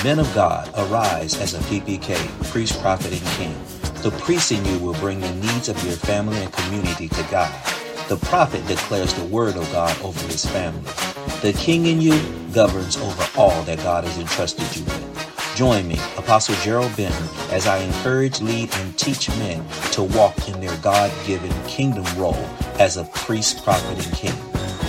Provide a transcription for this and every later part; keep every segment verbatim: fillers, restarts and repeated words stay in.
Men of God, arise as a P P K, priest, prophet, and king. The priest in you will bring the needs of your family and community to God. The prophet declares the word of God over his family. The king in you governs over all that God has entrusted you with. Join me, Apostle Gerald Benton, as I encourage, lead, and teach men to walk in their God-given kingdom role as a priest, prophet, and king.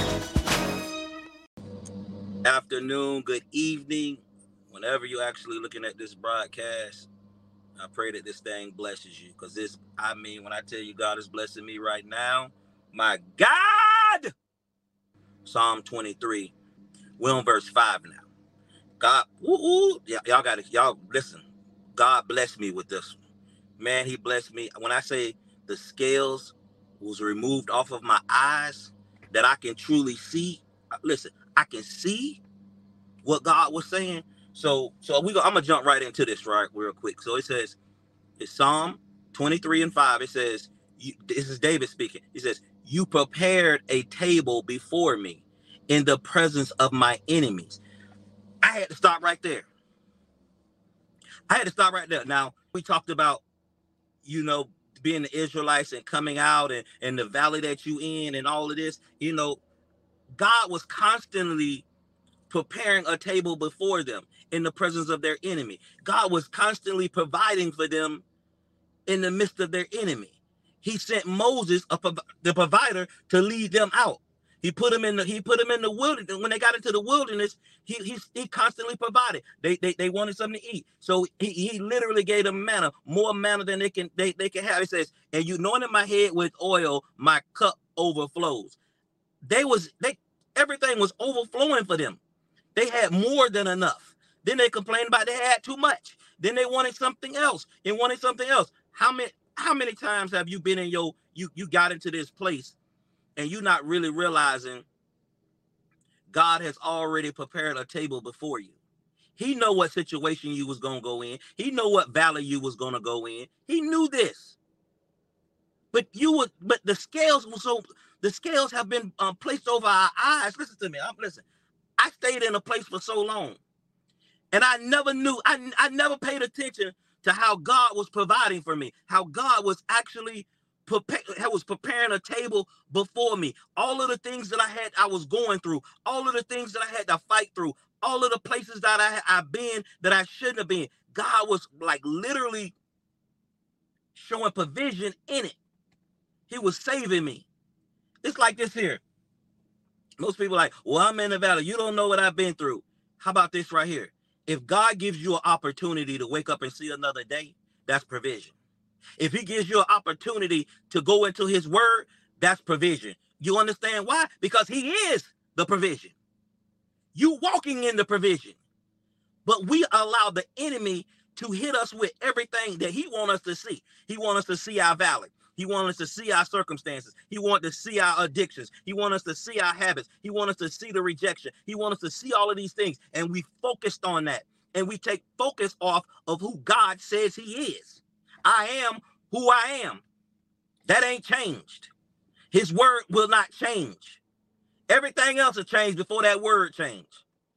Afternoon, good evening, whenever you're actually looking at this broadcast. I pray that this thing blesses you, because this, I mean, when I tell you God is blessing me right now, my God! Psalm twenty-three, we're on verse five now. God, woo, woo, y- y'all got to, y'all listen. God blessed me with this one. Man, he blessed me. When I say the scales was removed off of my eyes, that I can truly see, listen, I can see what God was saying. So, so we go, I'm gonna jump right into this right real quick. So it says, it's Psalm twenty-three and five. It says, you, this is David speaking. He says, "You prepared a table before me in the presence of my enemies." I had to stop right there. I had to stop right there. Now we talked about, you know, being the Israelites and coming out and, and the valley that you in and all of this. You know, God was constantly preparing a table before them in the presence of their enemy. God was constantly providing for them in the midst of their enemy. He sent Moses, a, the provider, to lead them out. He put them in the he put them in the wilderness. When they got into the wilderness, he he, he constantly provided. They, they they wanted something to eat. So he, he literally gave them manna, more manna than they can they, they can have. He says, "And you anointed my head with oil, my cup overflows." They was they everything was overflowing for them. They had more than enough. Then they complained about they had too much. Then they wanted something else and wanted something else. How many how many times have you been in your you you got into this place and you're not really realizing God has already prepared a table before you? He know what situation you was gonna go in. He know what valley you was gonna go in. He knew this. But you would but the scales were so the scales have been um, placed over our eyes. Listen to me. I'm listen. I stayed in a place for so long. And I never knew, I, I never paid attention to how God was providing for me, how God was actually prepare, was preparing a table before me. All of the things that I had, I was going through, all of the things that I had to fight through, all of the places that I, I've been that I shouldn't have been. God was like literally showing provision in it. He was saving me. It's like this here. Most people are like, well, I'm in the valley. You don't know what I've been through. How about this right here? If God gives you an opportunity to wake up and see another day, that's provision. If he gives you an opportunity to go into his word, that's provision. You understand why? Because he is the provision. You walking in the provision. But we allow the enemy to hit us with everything that he wants us to see. He wants us to see our valley. He wants us to see our circumstances. He wants to see our addictions. He wants us to see our habits. He wants us to see the rejection. He wants us to see all of these things. And we focused on that. And we take focus off of who God says he is. I am who I am. That ain't changed. His word will not change. Everything else will change before that word changed.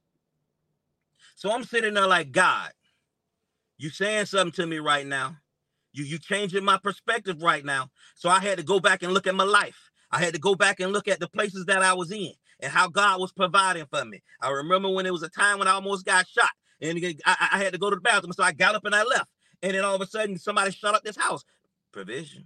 So I'm sitting there like, God, you saying something to me right now. You you changing my perspective right now. So I had to go back and look at my life. I had to go back and look at the places that I was in and how God was providing for me. I remember when it was a time when I almost got shot and I, I had to go to the bathroom. So I got up and I left. And then all of a sudden somebody shut up this house. Provision.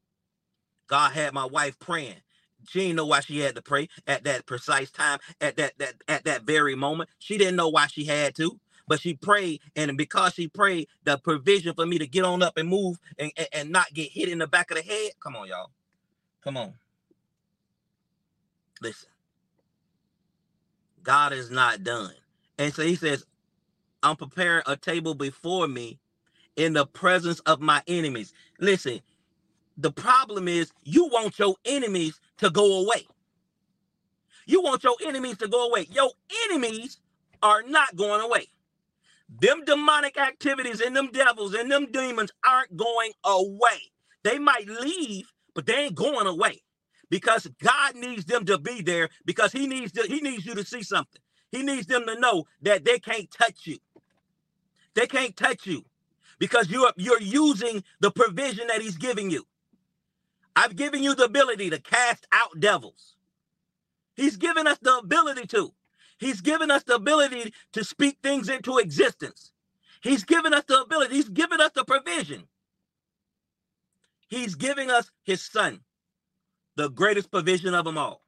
God had my wife praying. She didn't know why she had to pray at that precise time, at that that at that very moment. She didn't know why she had to. But she prayed, and because she prayed, the provision for me to get on up and move and, and, and not get hit in the back of the head. Come on, y'all. Come on. Listen. God is not done. And so he says, I'm preparing a table before me in the presence of my enemies. Listen, the problem is you want your enemies to go away. You want your enemies to go away. Your enemies are not going away. Them demonic activities and them devils and them demons aren't going away. They might leave, but they ain't going away because God needs them to be there because he needs to, he needs you to see something. He needs them to know that they can't touch you. They can't touch you because you're, you're using the provision that he's giving you. I've given you the ability to cast out devils. He's given us the ability to. He's given us the ability to speak things into existence. He's given us the ability. He's given us the provision. He's giving us his son, the greatest provision of them all.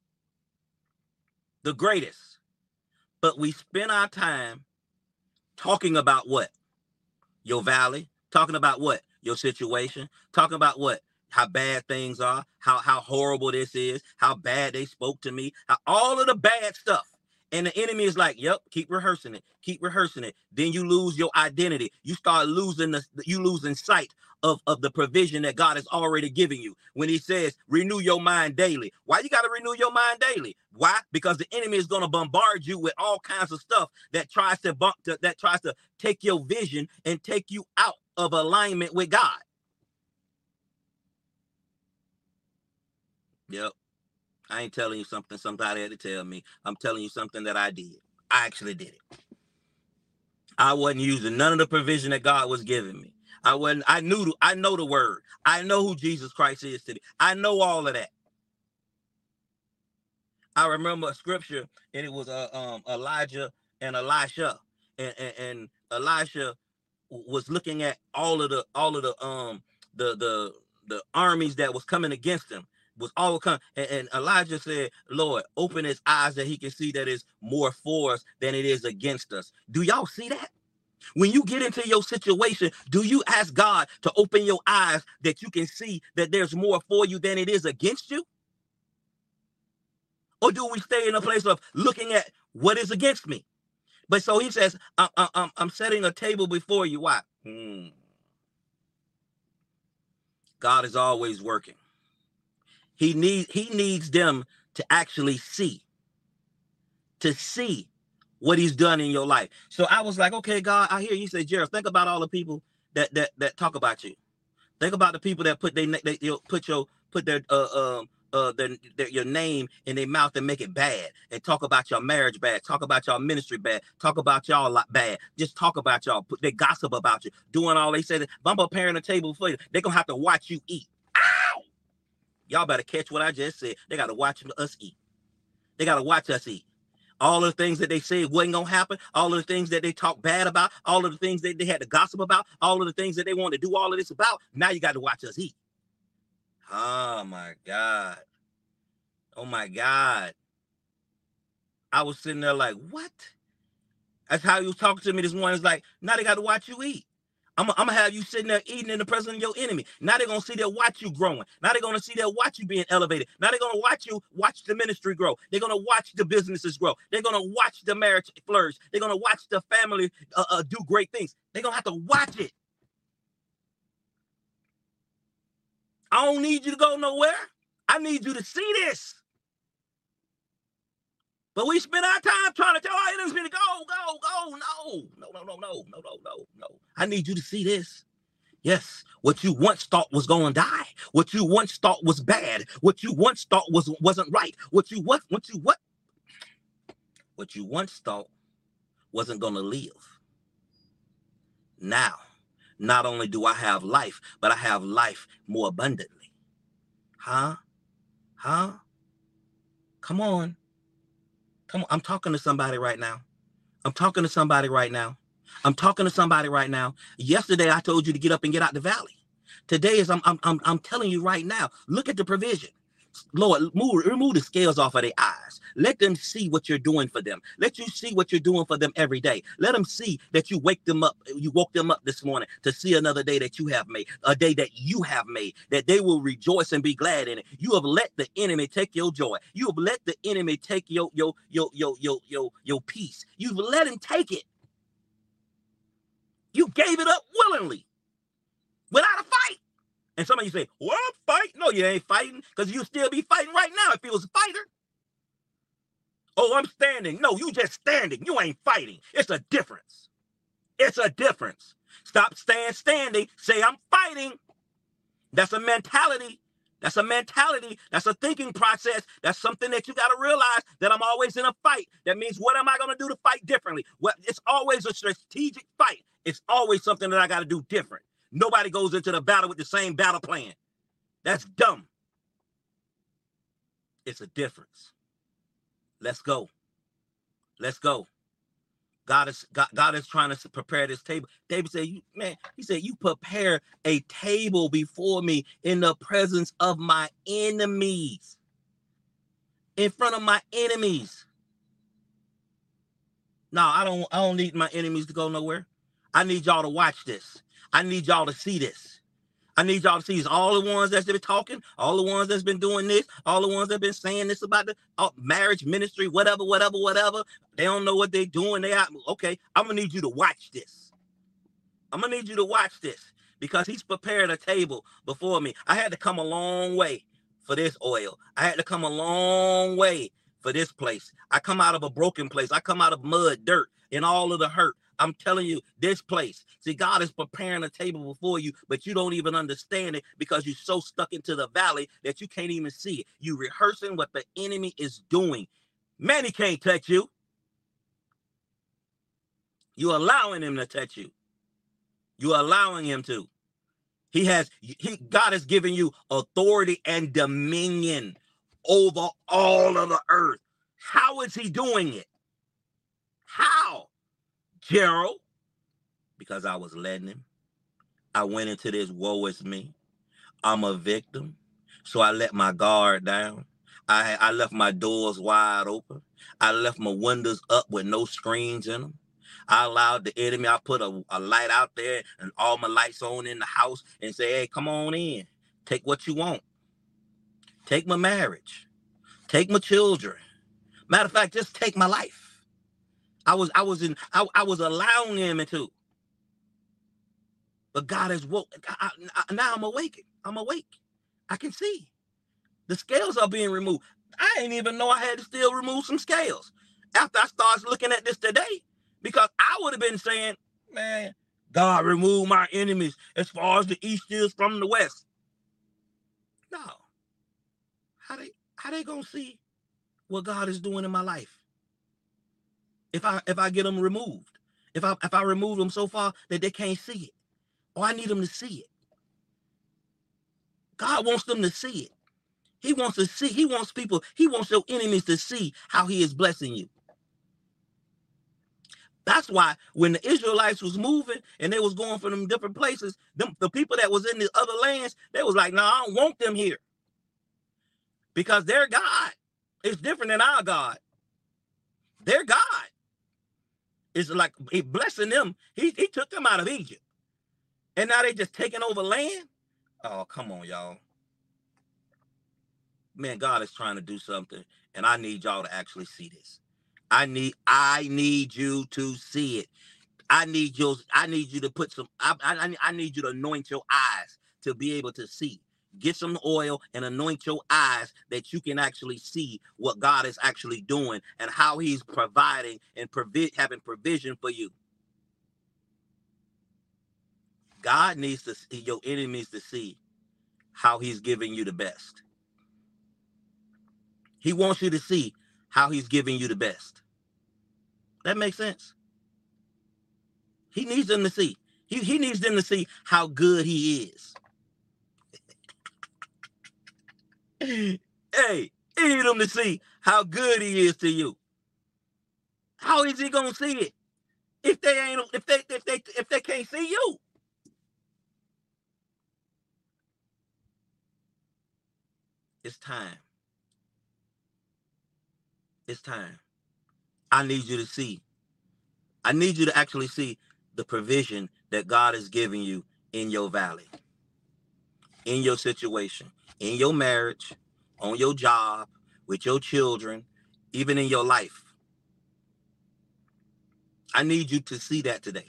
The greatest. But we spend our time talking about what? Your valley. Talking about what? Your situation. Talking about what? How bad things are. How, how horrible this is. How bad they spoke to me. How, all of the bad stuff. And the enemy is like, yep, keep rehearsing it. Keep rehearsing it. Then you lose your identity. You start losing the, you losing sight of, of the provision that God has already given you. When he says, renew your mind daily. Why you got to renew your mind daily? Why? Because the enemy is going to bombard you with all kinds of stuff that tries to, bump to that tries to take your vision and take you out of alignment with God. Yep. I ain't telling you something somebody had to tell me. I'm telling you something that I did. I actually did it. I wasn't using none of the provision that God was giving me. I wasn't, I knew, I know the word. I know who Jesus Christ is today. I know all of that. I remember a scripture, and it was uh, um, Elijah and Elisha, and, and, and Elisha was looking at all of the, all of the, um, the, the, the armies that was coming against him. Was all come and, and Elijah said, Lord, open his eyes that he can see that is more for us than it is against us. Do y'all see that? When you get into your situation, do you ask God to open your eyes that you can see that there's more for you than it is against you? Or do we stay in a place of looking at what is against me? But so he says, I, I, I'm, I'm setting a table before you. Why? Hmm. God is always working. He needs he needs them to actually see, to see what he's done in your life. So I was like, okay, God, I hear you say, Gerald, think about all the people that that that talk about you. Think about the people that put they, they you know, put your put their uh um uh their, their your name in their mouth and make it bad, and talk about your marriage bad, talk about your ministry bad, talk about y'all lot bad, just talk about y'all, put they gossip about you, doing all they said. If I'm preparing a table for you, they're gonna have to watch you eat. Y'all better catch what I just said. They got to watch us eat. They got to watch us eat. All of the things that they said wasn't going to happen. All of the things that they talk bad about. All of the things that they had to gossip about. All of the things that they want to do all of this about. Now you got to watch us eat. Oh, my God. Oh, my God. I was sitting there like, what? That's how he was talking to me this morning. It's like, now they got to watch you eat. I'm, I'm going to have you sitting there eating in the presence of your enemy. Now they're going to see they'll watch you growing. Now they're going to see they'll watch you being elevated. Now they're going to watch you watch the ministry grow. They're going to watch the businesses grow. They're going to watch the marriage flourish. They're going to watch the family uh, uh, do great things. They're going to have to watch it. I don't need you to go nowhere. I need you to see this. But we spend our time trying to tell our enemies to go, go, go. No, no, no, no, no, no, no, no, no. I need you to see this. Yes, what you once thought was going to die, what you once thought was bad, what you once thought was wasn't right, what you what, what you what, what you once thought wasn't going to live. Now, not only do I have life, but I have life more abundantly. Huh? Huh? Come on. Come on, I'm talking to somebody right now. I'm talking to somebody right now. I'm talking to somebody right now. Yesterday, I told you to get up and get out the valley. Today is I'm I'm I'm, I'm telling you right now. Look at the provision. Lord, move, remove the scales off of their eyes. Let them see what you're doing for them. Let you see what you're doing for them every day. Let them see that you wake them up. You woke them up this morning to see another day that you have made, a day that you have made, that they will rejoice and be glad in it. You have let the enemy take your joy. You have let the enemy take your your your your your your, your peace. You've let him take it. You gave it up willingly, without a fight. And some of you say, well, I'm fighting. No, you ain't fighting, because you still be fighting right now if you was a fighter. Oh, I'm standing. No, you just standing. You ain't fighting. It's a difference. It's a difference. Stop staying standing. Say, I'm fighting. That's a mentality That's a mentality. That's a thinking process. That's something that you got to realize, that I'm always in a fight. That means, what am I going to do to fight differently? Well, it's always a strategic fight. It's always something that I got to do different. Nobody goes into the battle with the same battle plan. That's dumb. It's a difference. Let's go. Let's go. God is God, God is trying to prepare this table. David said, "You man," he said, "You prepare a table before me in the presence of my enemies." In front of my enemies. No, I don't I don't need my enemies to go nowhere. I need y'all to watch this. I need y'all to see this. I need y'all to see this. All the ones that's been talking, all the ones that's been doing this, all the ones that been saying this about the uh, marriage ministry, whatever, whatever, whatever. They don't know what they're doing. They out. Okay, I'm gonna need you to watch this. I'm gonna need you to watch this, because he's prepared a table before me. I had to come a long way for this oil. I had to come a long way for this place. I come out of a broken place. I come out of mud, dirt, and all of the hurt. I'm telling you, this place. See, God is preparing a table before you, but you don't even understand it, because you're so stuck into the valley that you can't even see it. You rehearsing what the enemy is doing. Man, he can't touch you. You're allowing him to touch you. You're allowing him to. He has, he, God has given you authority and dominion over all of the earth. How is he doing it? How? Gerald, because I was letting him. I went into this woe is me. I'm a victim. So I let my guard down. I, I left my doors wide open. I left my windows up with no screens in them. I allowed the enemy, I put a, a light out there and all my lights on in the house and say, hey, come on in. Take what you want. Take my marriage. Take my children. Matter of fact, just take my life. I was, I was in, I, I was allowing him into. But God has woke. I, I, now I'm awake. I'm awake. I can see. The scales are being removed. I didn't even know I had to still remove some scales after I started looking at this today, because I would have been saying, man, God remove my enemies as far as the east is from the west. No. How they, how they gonna see what God is doing in my life? If I if I get them removed, if I if I remove them so far that they can't see it, or I need them to see it. God wants them to see it. He wants to see. He wants people. He wants your enemies to see how he is blessing you. That's why when the Israelites was moving and they was going from them different places, them, the people that was in the other lands, they was like, no, I don't want them here, because their God is different than our God. Their God is like he blessing them. He, he took them out of Egypt. And now they just taking over land. Oh, come on, y'all. Man, God is trying to do something. And I need y'all to actually see this. I need, I need you to see it. I need you, I need you to put some, I, I, I need you to anoint your eyes to be able to see. Get some oil and anoint your eyes that you can actually see what God is actually doing and how he's providing and provi- having provision for you. God needs to see your enemies to see how he's giving you the best. He wants you to see how he's giving you the best. That makes sense. He needs them to see. He, he needs them to see how good he is. Hey, he needs them to see how good he is to you. How is he gonna see it if they ain't if they if they if they can't see you? It's time. It's time. I need you to see. I need you to actually see the provision that God is giving you in your valley, in your situation, in your marriage, on your job, with your children, even in your life. I need you to see that today.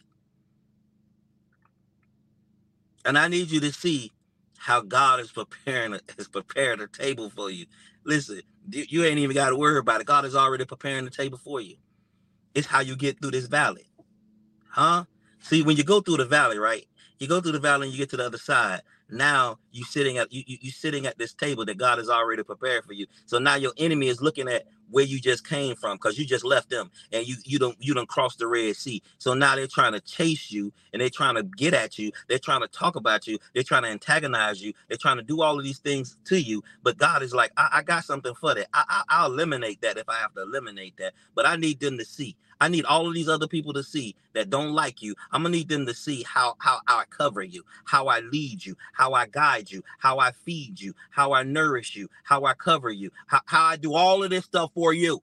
And I need you to see how God is preparing, has prepared a table for you. Listen, you ain't even got to worry about it. God is already preparing the table for you. It's how you get through this valley. Huh? See, when you go through the valley, right? You go through the valley and you get to the other side. now you sitting at you, you you sitting at this table that God has already prepared for you. So now your enemy is looking at where you just came from, because you just left them and you you don't you don't cross the Red Sea. So now they're trying to chase you and they're trying to get at you. They're trying to talk about you. They're trying to antagonize you. They're trying to do all of these things to you. But God is like, I, I got something for that. I, I, I'll eliminate that if I have to eliminate that. But I need them to see. I need all of these other people to see that don't like you. I'm gonna need them to see how, how, how I cover you, how I lead you, how I guide you, how I feed you, how I nourish you, how I cover you, how, how I do all of this stuff for you.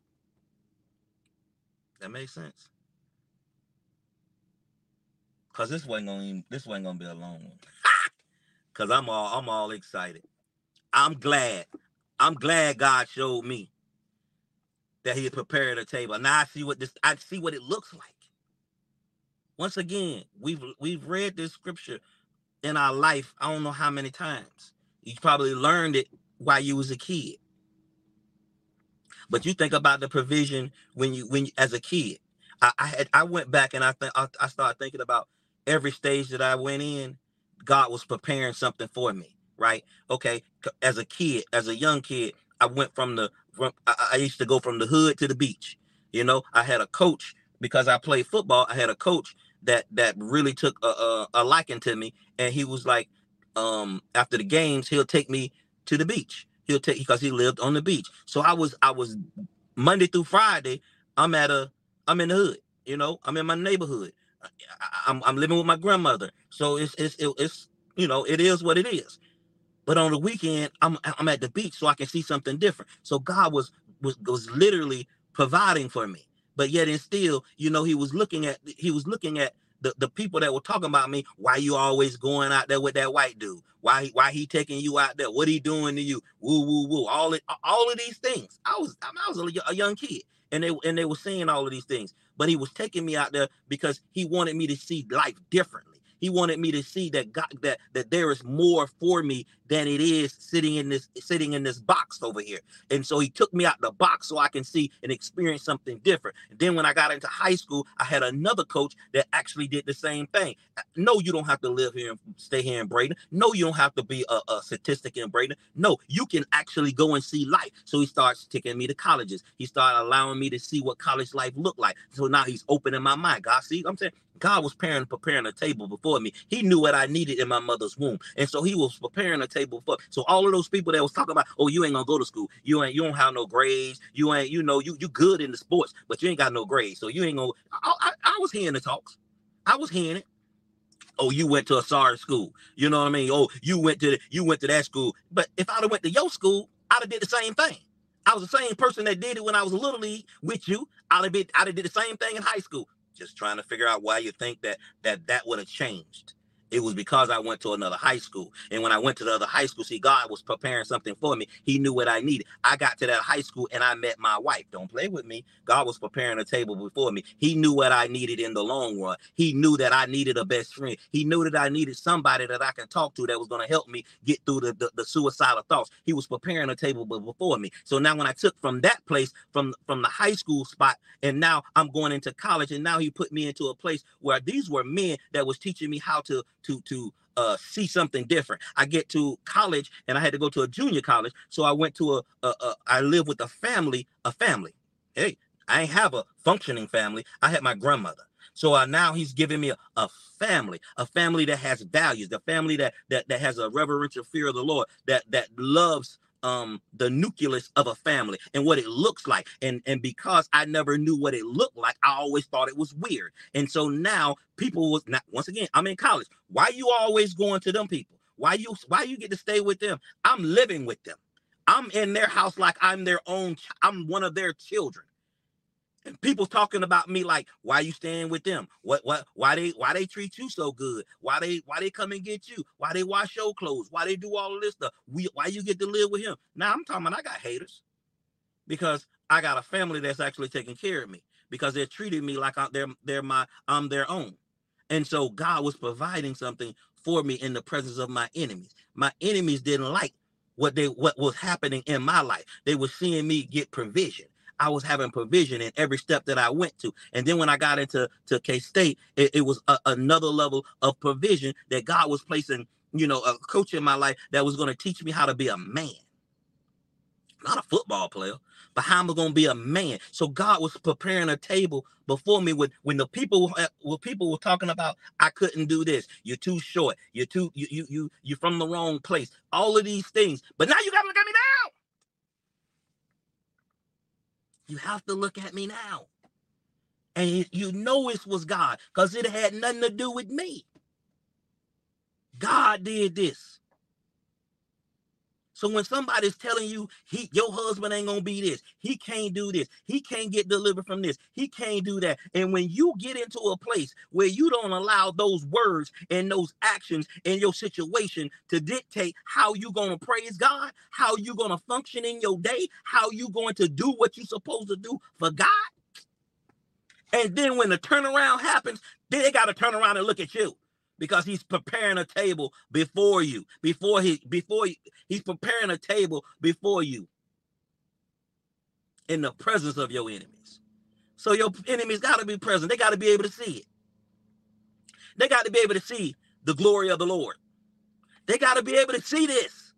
That makes sense. Cause this wasn't gonna this wasn't gonna be a long one. Cause I'm all I'm all excited. I'm glad. I'm glad God showed me that He had prepared a table. Now I see what this I see what it looks like. Once again, we've we've read this scripture in our life, I don't know how many times. You probably learned it while you was a kid. But you think about the provision when you when you, as a kid. I, I had I went back and I th- I, I started thinking about every stage that I went in. God was preparing something for me, right? Okay, as a kid, as a young kid, I went from the from, I, I used to go from the hood to the beach. You know, I had a coach because I played football. I had a coach that that really took a, a, a liking to me, and he was like, um, after the games, he'll take me to the beach. He'll take because he lived on the beach. So I was I was Monday through Friday. I'm at a I'm in the hood. You know, I'm in my neighborhood. I, I'm I'm living with my grandmother. So it's it's it's you know it is what it is. But on the weekend, I'm I'm at the beach so I can see something different. So God was was was literally providing for me. But yet and still, you know, he was looking at he was looking at the, the people that were talking about me. Why you always going out there with that white dude? Why why he taking you out there? What he doing to you? Woo woo woo! All it, all of these things. I was I was a, a young kid, and they and they were saying all of these things. But he was taking me out there because he wanted me to see life differently. He wanted me to see that God, that that there is more for me than it is sitting in this sitting in this box over here. And so he took me out the box so I can see and experience something different. And then when I got into high school, I had another coach that actually did the same thing. No, you don't have to live here and stay here in Braden. No, you don't have to be a, a statistic in Braden. No, you can actually go and see life. So he starts taking me to colleges. He started allowing me to see what college life looked like. So now he's opening my mind. God, see, I'm saying God was preparing, preparing a table before me. He knew what I needed in my mother's womb. And so he was preparing a table for. So all of those people that was talking about, oh, you ain't gonna go to school. You ain't, you don't have no grades. You ain't, you know, you you good in the sports, but you ain't got no grades. So you ain't gonna, I, I, I was hearing the talks. I was hearing it. Oh, you went to a sorry school. You know what I mean? Oh, you went to, the, you went to that school. But if I'd have went to your school, I'd have did the same thing. I was the same person that did it when I was a little league with you. I'd have, been, I'd have did the same thing in high school. Just trying to figure out why you think that that that would have changed. It was because I went to another high school. And when I went to the other high school, see, God was preparing something for me. He knew what I needed. I got to that high school and I met my wife. Don't play with me. God was preparing a table before me. He knew what I needed in the long run. He knew that I needed a best friend. He knew that I needed somebody that I can talk to that was going to help me get through the, the, the suicidal thoughts. He was preparing a table before me. So now when I took from that place, from, from the high school spot, and now I'm going into college, and now he put me into a place where these were men that was teaching me how to, to, to, Uh, see something different. I get to college and I had to go to a junior college. So I went to a, a, a I live with a family, a family. Hey, I ain't have a functioning family. I had my grandmother. So uh, now he's giving me a, a family, a family that has values, the family that, that, that has a reverential fear of the Lord, that, that loves um the nucleus of a family and what it looks like. And and because I never knew what it looked like, I always thought it was weird. And so now people was not, once again, I'm in college. Why you always going to them people? Why you why you get to stay with them? I'm living with them. I'm in their house like I'm their own, I'm one of their children. And people talking about me like, why you staying with them? What what why they why they treat you so good? Why they why they come and get you? Why they wash your clothes? Why they do all of this stuff? We, why you get to live with him? Now I'm talking about I got haters because I got a family that's actually taking care of me because they're treating me like I'm, they're they're my I'm their own. And so God was providing something for me in the presence of my enemies. My enemies didn't like what they what was happening in my life. They were seeing me get provision. I was having provision in every step that I went to. And then when I got into to K-State, it, it was a, another level of provision that God was placing you know, a coach in my life that was going to teach me how to be a man. Not a football player, but how am I going to be a man? So God was preparing a table before me with when the people when people were talking about I couldn't do this. You're too short. You're too you you you you're from the wrong place. All of these things. But now you got to look at me now. You have to look at me now. And you know it was God because it had nothing to do with me. God did this. So when somebody's telling you he your husband ain't gonna be this, he can't do this, he can't get delivered from this, he can't do that. And when you get into a place where you don't allow those words and those actions in your situation to dictate how you gonna praise God, how you gonna function in your day, how you going to do what you're supposed to do for God. And then when the turnaround happens, then they gotta turn around and look at you. Because he's preparing a table before you, before he, before he, he's preparing a table before you in the presence of your enemies. So your enemies got to be present. They got to be able to see it. They got to be able to see the glory of the Lord. They got to be able to see this.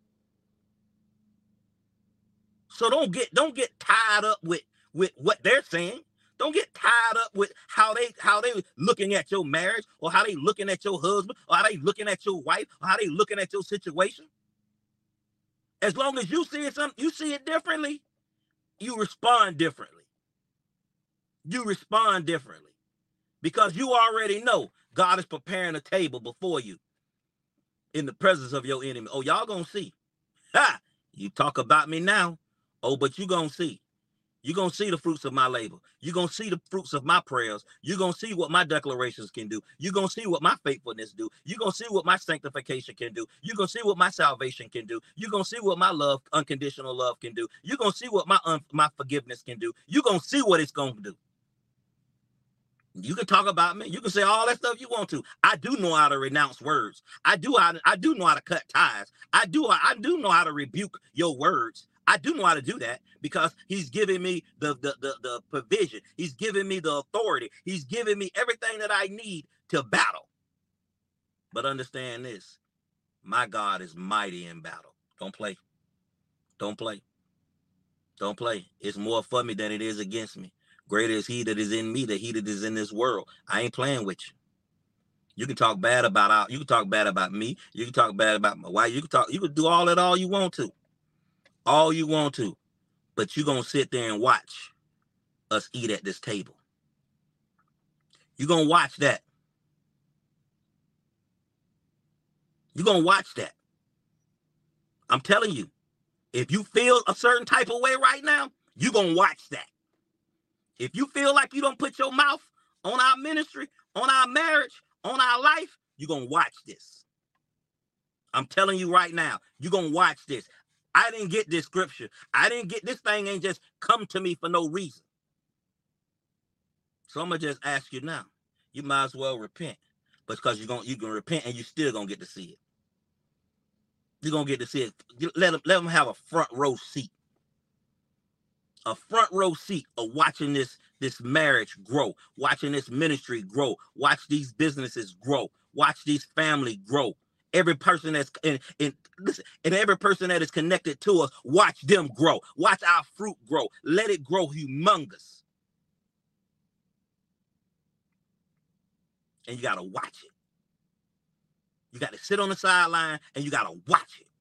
So don't get, don't get tied up with, with what they're saying. Don't get tied up with how they how they looking at your marriage or how they looking at your husband or how they looking at your wife or how they looking at your situation. As long as you see it something, you see it differently, you respond differently. You respond differently because you already know God is preparing a table before you in the presence of your enemy. Oh, y'all gonna see. Ha! You talk about me now. Oh, but you gonna see. You're going to see the fruits of my labor. You're going to see the fruits of my prayers. You're going to see what my declarations can do. You're going to see what my faithfulness do. You're going to see what my sanctification can do. You're going to see what my salvation can do. You're going to see what my love, unconditional love can do. You're going to see what my, un- my forgiveness can do. You're going to see what it's going to do. You can talk about me. You can say all that stuff you want to. I do know how to renounce words. I do how to, I do know how to cut ties. I do I do know how to rebuke your words. I do know how to do that because he's giving me the, the, the, the provision. He's giving me the authority. He's giving me everything that I need to battle. But understand this, my God is mighty in battle. Don't play. Don't play. Don't play. It's more for me than it is against me. Greater is he that is in me than he that is in this world. I ain't playing with you. You can talk bad about our, you can talk bad about me. You can talk bad about my wife. You can talk, you can do all that all you want to. All you want to. But you're going to sit there and watch us eat at this table. You're going to watch that. You're going to watch that. I'm telling you, if you feel a certain type of way right now, you're going to watch that. If you feel like you don't put your mouth on our ministry, on our marriage, on our life, you're going to watch this. I'm telling you right now, you're going to watch this. I didn't get this scripture. I didn't get this thing ain't just come to me for no reason. So I'm going to just ask you now. You might as well repent. But because you're going you can repent and you still going to get to see it. You're going to get to see it. Let them, let them have a front row seat. A front row seat of watching this, this marriage grow. Watching this ministry grow. Watch these businesses grow. Watch these family grow. Every person that's in, in listen, and every person that is connected to us, watch them grow. Watch our fruit grow. Let it grow humongous. And you got to watch it. You got to sit on the sideline and you got to watch it.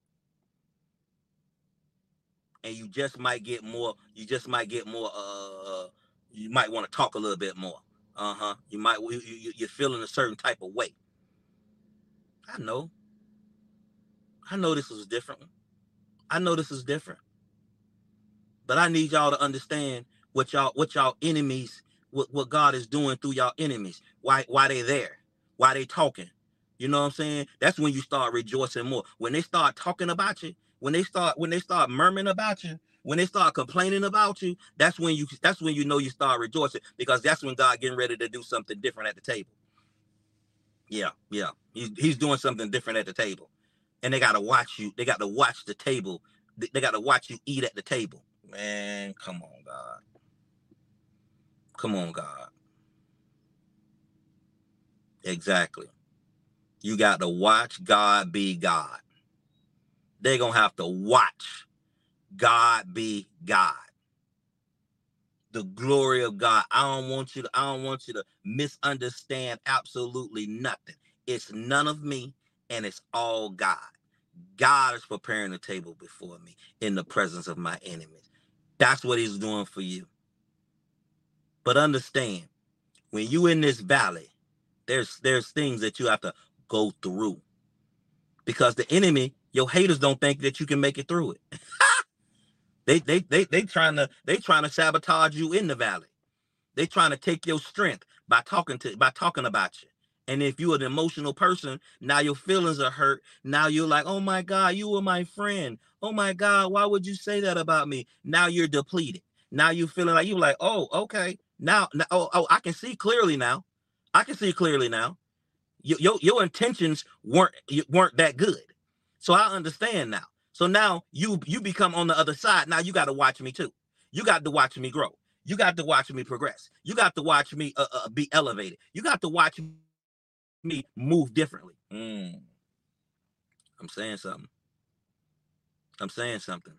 And you just might get more, you just might get more, uh, you might want to talk a little bit more. Uh-huh. You might, you, you, you're feeling a certain type of way. I know. I know this is different. I know this is different. But I need y'all to understand what y'all, what y'all enemies, what, what God is doing through y'all enemies. Why, why they there? Why they talking? You know what I'm saying? That's when you start rejoicing more. When they start talking about you, when they start, when they start murmuring about you, when they start complaining about you, that's when you, that's when you know you start rejoicing because that's when God getting ready to do something different at the table. Yeah, yeah. He's, he's doing something different at the table. And they got to watch you. They got to watch the table. They got to watch you eat at the table. Man, come on, God. Come on, God. Exactly. You got to watch God be God. They're going to have to watch God be God. The glory of God. I don't want you to, I don't want you to misunderstand absolutely nothing. It's none of me and it's all God. God is preparing the table before me in the presence of my enemies. That's what he's doing for you. But understand, when you in this valley, there's there's things that you have to go through. Because the enemy, your haters don't think that you can make it through it. they they they they trying to they trying to sabotage you in the valley. They trying to take your strength by talking to by talking about you. And if you're an emotional person, now your feelings are hurt. Now you're like, oh my God, you were my friend. Oh my God, why would you say that about me? Now you're depleted. Now you're feeling like you're like, oh, okay. Now, now oh, oh, I can see clearly now. I can see clearly now. Your, your, your intentions weren't weren't that good. So I understand now. So now you you become on the other side. Now you got to watch me too. You got to watch me grow. You got to watch me progress. You got to watch me uh, uh, be elevated. You got to watch me move differently. Mm. I'm saying something. I'm saying something.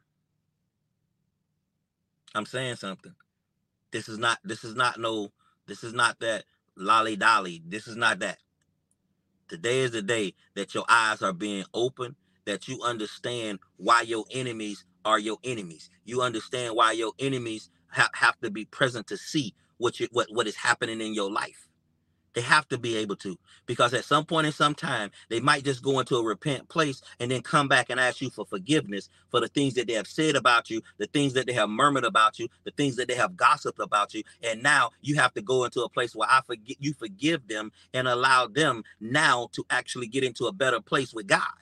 I'm saying something. This is not, this is not no, this is not that lolly dolly. This is not that. Today is the day that your eyes are being opened, that you understand why your enemies are your enemies. You understand why your enemies ha- have to be present to see what, you, what, what is happening in your life. They have to be able to, because at some point in some time, they might just go into a repent place and then come back and ask you for forgiveness for the things that they have said about you, the things that they have murmured about you, the things that they have gossiped about you. And now you have to go into a place where I forget you forgive them and allow them now to actually get into a better place with God.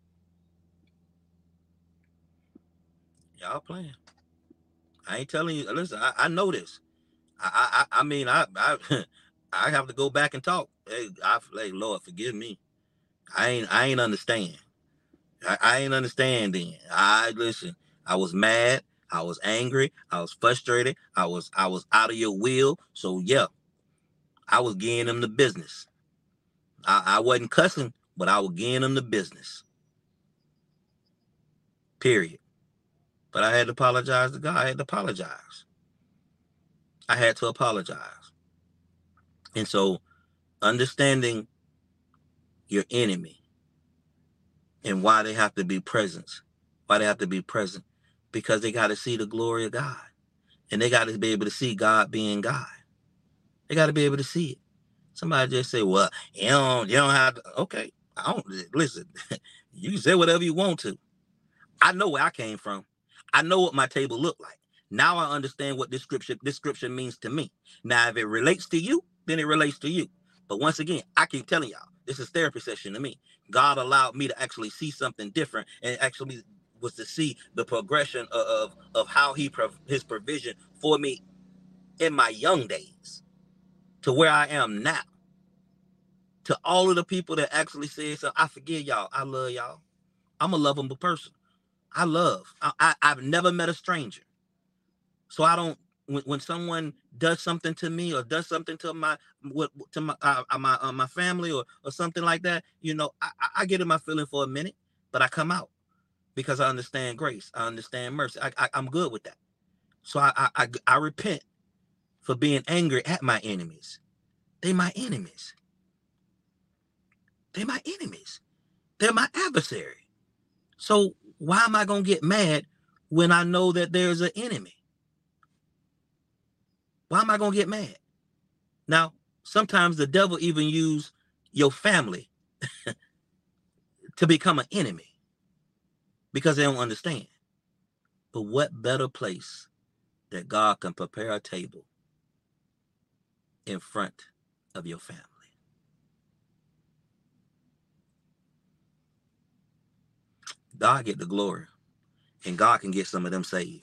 Y'all playing. I ain't telling you. Listen, I, I know this. I, I, I mean, I, I, I have to go back and talk. Hey, I, hey, Lord, forgive me. I ain't, I ain't understand. I, I ain't understand then. I listen. I was mad. I was angry. I was frustrated. I was, I was out of your will. So yeah, I was getting them the business. I, I wasn't cussing, but I was getting them the business. Period. But I had to apologize to God. I had to apologize. I had to apologize. And so, understanding your enemy and why they have to be present, why they have to be present, because they got to see the glory of God, and they got to be able to see God being God. They got to be able to see it. Somebody just say, "Well, you don't, you don't have to." Okay, I don't listen. You can say whatever you want to. I know where I came from. I know what my table looked like. Now I understand what this scripture, this scripture means to me. Now, if it relates to you, then it relates to you. But once again, I keep telling y'all, this is therapy session to me. God allowed me to actually see something different, and actually was to see the progression of, of, of how he his provision for me in my young days to where I am now. To all of the people that actually said, so I forgive y'all. I love y'all. I'm a lovable person. I love. I, I, I've never met a stranger. So I don't, when, when someone does something to me or does something to my, to my, uh, my, uh, my family or, or something like that, you know, I, I get in my feeling for a minute, but I come out because I understand grace. I understand mercy. I, I, I'm good with that. So I, I, I, I repent for being angry at my enemies. They my enemies. They my enemies. They're my adversary. So why am I going to get mad when I know that there's an enemy? Why am I going to get mad? Now, sometimes the devil even use your family to become an enemy because they don't understand. But what better place that God can prepare a table in front of your family? God get the glory, and God can get some of them saved.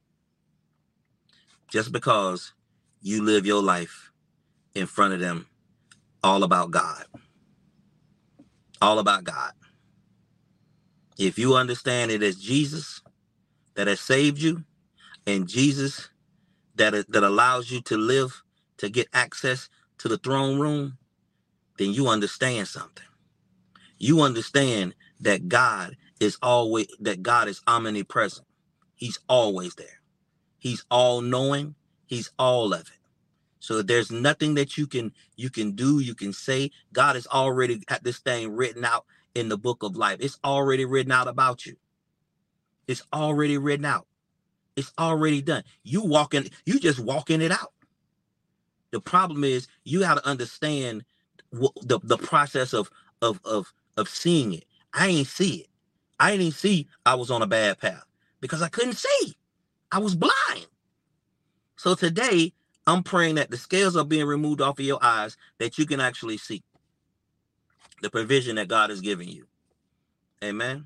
Just because you live your life in front of them, all about God. All about God. If you understand it as Jesus that has saved you, and Jesus that, that allows you to live, to get access to the throne room, then you understand something. you understand that God is always, that God is omnipresent. He's always there. He's all knowing. He's all of it. So there's nothing that you can you can do, you can say. God has already got this thing written out in the book of life. It's already written out about you. It's already written out. It's already done. You walking, you just walking it out. The problem is you got to understand the the process of of of of seeing it. I ain't see it. I didn't see I was on a bad path because I couldn't see. I was blind. So today I'm praying that the scales are being removed off of your eyes, that you can actually see the provision that God has given you. Amen.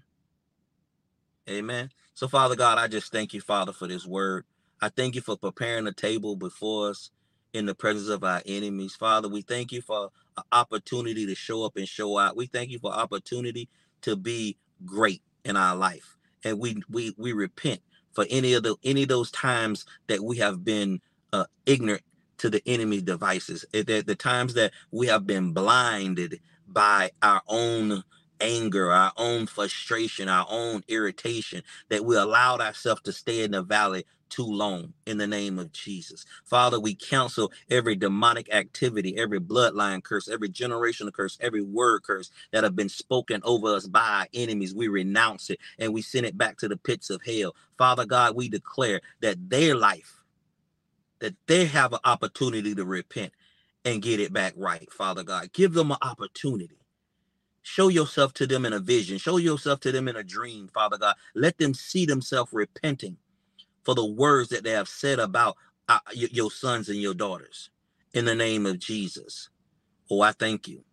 Amen. So Father God, I just thank you, Father, for this word. I thank you for preparing a table before us in the presence of our enemies. Father, we thank you for an opportunity to show up and show out. We thank you for opportunity to be great in our life. And we we we repent for any of the any of those times that we have been uh, ignorant to the enemy's devices. At the, the times that we have been blinded by our own anger, our own frustration, our own irritation, that we allowed ourselves to stay in the valley too long, in the name of Jesus. Father, we counsel every demonic activity, every bloodline curse, every generational curse, every word curse that have been spoken over us by our enemies. We renounce it and we send it back to the pits of hell. Father God, we declare that their life, that they have an opportunity to repent and get it back right. Father God, give them an opportunity. Show yourself to them in a vision. Show yourself to them in a dream, Father God. Let them see themselves repenting for the words that they have said about uh, your, your sons and your daughters. In the name of Jesus. Oh, I thank you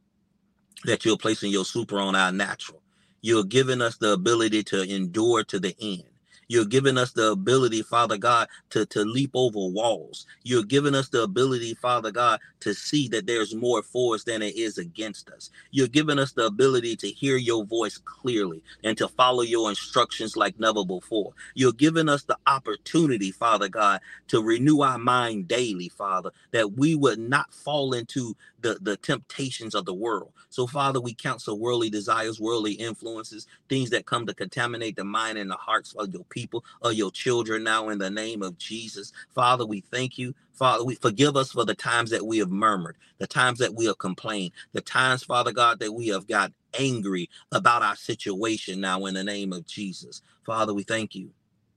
that you're placing your super on our natural. You're giving us the ability to endure to the end. You're giving us the ability, Father God, to, to leap over walls. You're giving us the ability, Father God, to see that there's more for us than it is against us. You're giving us the ability to hear your voice clearly and to follow your instructions like never before. You're giving us the opportunity, Father God, to renew our mind daily, Father, that we would not fall into the, the temptations of the world. So, Father, we counsel worldly desires, worldly influences, things that come to contaminate the mind and the hearts of your people, of your children now in the name of Jesus. Father, we thank you. Father, we forgive us for the times that we have murmured, the times that we have complained, the times, Father God, that we have got angry about our situation now in the name of Jesus. Father, we thank you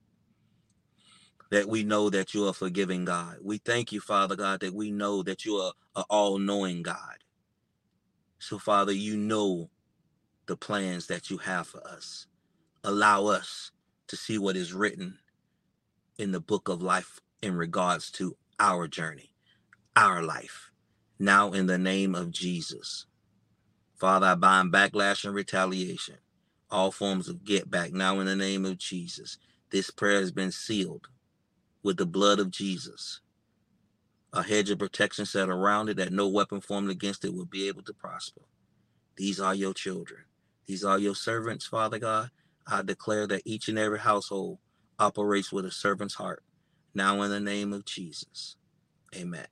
that we know that you are a forgiving God. We thank you, Father God, that we know that you are an all-knowing God. So, Father, you know the plans that you have for us. Allow us to see what is written in the book of life in regards to our journey, our life. Now, in the name of Jesus. Father, I bind backlash and retaliation, all forms of get back. Now, in the name of Jesus. This prayer has been sealed with the blood of Jesus. A hedge of protection set around it that no weapon formed against it will be able to prosper. These are your children. These are your servants, Father God. I declare that each and every household operates with a servant's heart. Now in the name of Jesus. Amen.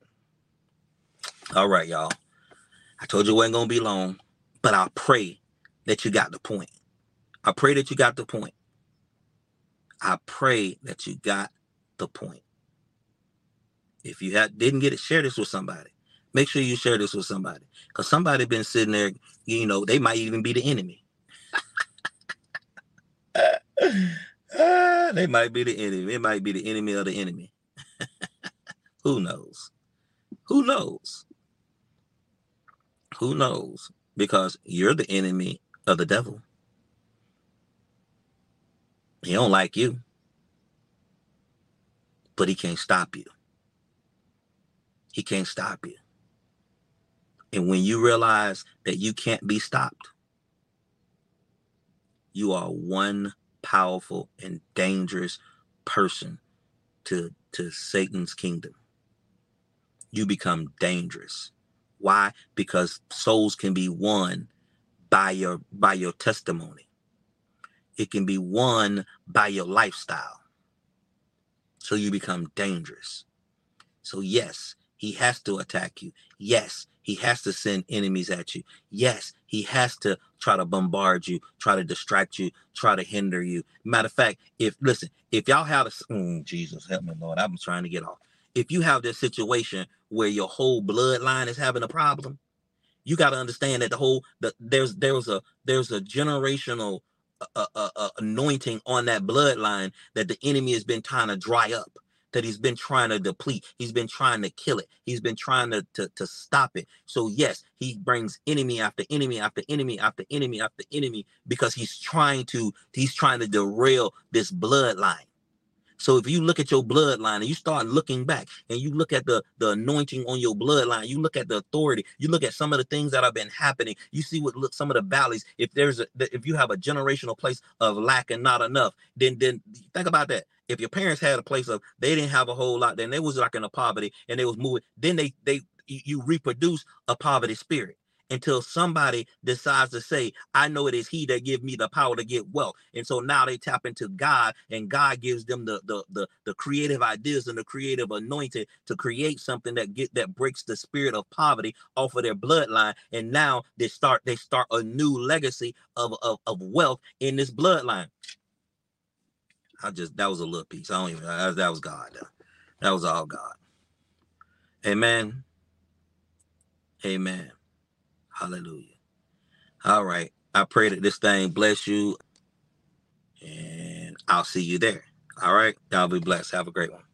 All right, y'all. I told you it wasn't going to be long, but I pray that you got the point. I pray that you got the point. I pray that you got the point. If you had, didn't get it, share this with somebody. Make sure you share this with somebody. Because somebody been sitting there, you know, they might even be the enemy. uh, they might be the enemy. It might be the enemy of the enemy. Who knows? Who knows? Who knows? Because you're the enemy of the devil. He don't like you. But he can't stop you. He can't stop you. And when you realize that you can't be stopped, you are one powerful and dangerous person to, to Satan's kingdom. You become dangerous. Why? Because souls can be won by your by your testimony. It can be won by your lifestyle. So you become dangerous. So yes, he has to attack you. Yes, He has to send enemies at you. Yes, he has to try to bombard you, try to distract you, try to hinder you. Matter of fact, if listen, if y'all have a mm, Jesus help me, Lord, I'm trying to get off. If you have this situation where your whole bloodline is having a problem, you got to understand that the whole the, there's there's a there's a generational uh, uh, uh, anointing on that bloodline that the enemy has been trying to dry up, that he's been trying to deplete, he's been trying to kill it, he's been trying to, to, to stop it. So yes, he brings enemy after enemy after enemy after enemy after enemy because he's trying to he's trying to derail this bloodline. So if you look at your bloodline and you start looking back and you look at the, the anointing on your bloodline, you look at the authority, you look at some of the things that have been happening, you see what look some of the valleys. If there's a, if you have a generational place of lack and not enough, then then think about that. If your parents had a place of they didn't have a whole lot, then they was like in a poverty and they was moving, then they they you reproduce a poverty spirit. Until somebody decides to say, I know it is he that give me the power to get wealth. And so now they tap into God, and God gives them the the the, the creative ideas and the creative anointing to create something that get that breaks the spirit of poverty off of their bloodline. And now they start they start a new legacy of, of, of wealth in this bloodline. I just that was a little piece. I don't even that, that was God. That was all God. Amen. Amen. Hallelujah. All right. I pray that this thing bless you. And I'll see you there. All right. Y'all be blessed. Have a great one.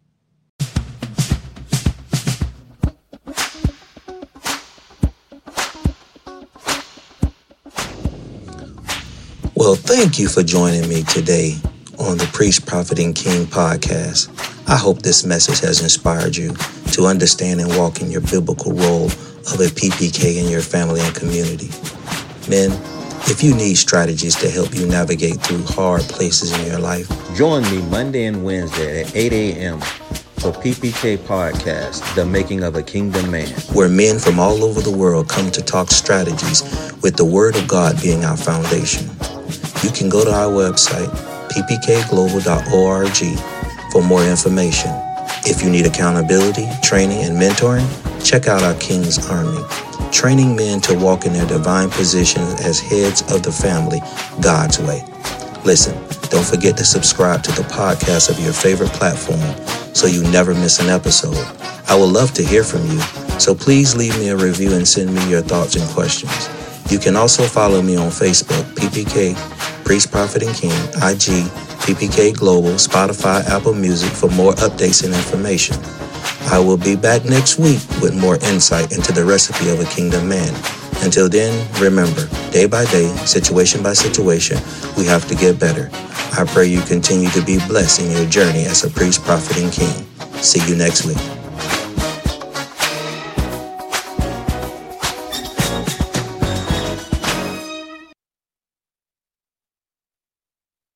Well, thank you for joining me today on the Priest, Prophet, and King podcast. I hope this message has inspired you to understand and walk in your biblical role of a P P K in your family and community. Men, if you need strategies to help you navigate through hard places in your life, join me Monday and Wednesday at eight a.m. for P P K Podcast, The Making of a Kingdom Man, where men from all over the world come to talk strategies with the Word of God being our foundation. You can go to our website, p p k global dot org, for more information. If you need accountability, training, and mentoring, check out our King's Army, training men to walk in their divine positions as heads of the family, God's way. Listen, don't forget to subscribe to the podcast of your favorite platform so you never miss an episode. I would love to hear from you, so please leave me a review and send me your thoughts and questions. You can also follow me on Facebook, P P K, Priest, Prophet, and King, I G, P P K Global, Spotify, Apple Music for more updates and information. I will be back next week with more insight into the recipe of a kingdom man. Until then, remember, day by day, situation by situation, we have to get better. I pray you continue to be blessed in your journey as a priest, prophet, and king. See you next week.